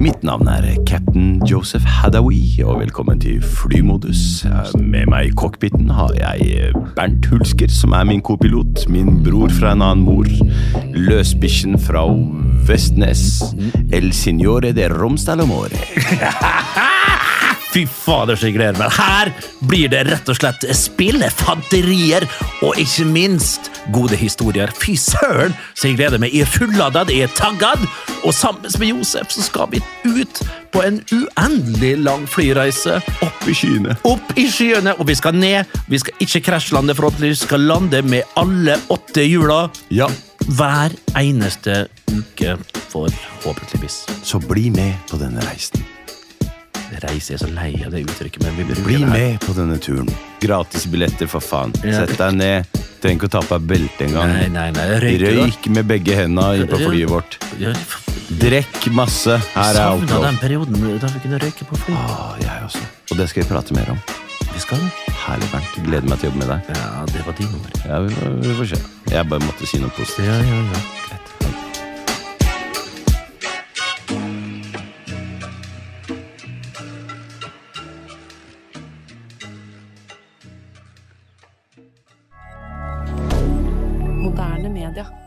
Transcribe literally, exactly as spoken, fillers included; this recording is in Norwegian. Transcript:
Mitt navn er Captain Joseph Hadaoui, og velkommen til Flymodus. Med meg i cockpiten har jeg Bernt Hulsker, som er min kopilot, min bror fra en annen mor, løsbikkjen fra Vestnes, El Signore de Romsdal-Amore. Fy fader, så jeg gleder meg. Her blir det rett og slett spillefanterier, og ikke minst gode historier. Fy søren, så jeg gleder meg. Jeg er fulladad, jeg er taggad, og sammen med Josef så skal vi ut på en uendelig lang flyreise. Opp i skyene. Opp i skyene, og vi skal ned. Vi skal ikke krasjlande, forhåpentligvis. Vi skal lande med alle åtte hjula. Ja. Hver eneste uke, forhåpentligvis. Så bli med på denne reisen. Reise er så lei av det uttrykket, men vi bruker Bli det her. med på denne turen. Gratis billetter for faen. Ja. Sett deg ned. Trenger ikke å ta på deg belte en gang. Nei, nei, nei. Røyker da. Røyk med begge hendene inn på flyet vårt. Ja, Drekk masse. Her er alt savnet lov. den perioden da vi kunne røyke på fly. Ah, jeg også. Og det skal vi prate mer om. Vi skal det. Herlig, Bernt. Gleder meg til å jobbe med deg. Ja, det var dine ord. Ja, vi, vi får se. Jeg bare måtte si noe positivt. Ja, ja, ja. Greit. Moderne media.